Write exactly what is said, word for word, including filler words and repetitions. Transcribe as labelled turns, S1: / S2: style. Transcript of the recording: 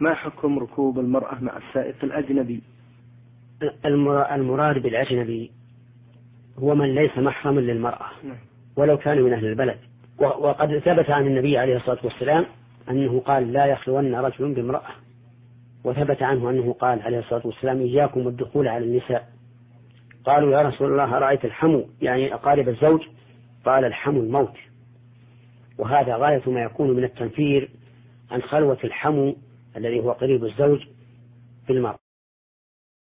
S1: ما حكم ركوب المرأة مع السائق الأجنبي؟
S2: المراد بالأجنبي هو من ليس محرما للمرأة ولو كان من أهل البلد. وقد ثبت عن النبي عليه الصلاة والسلام أنه قال لا يخلون رجل بامرأة، وثبت عنه أنه قال عليه الصلاة والسلام إياكم والدخول على النساء. قالوا يا رسول الله رأيت الحمو يعني أقارب الزوج؟ قال الحمو الموت. وهذا غاية ما يكون من التنفير عن خلوة الحمو الذي هو قريب الزوج بالمرأة.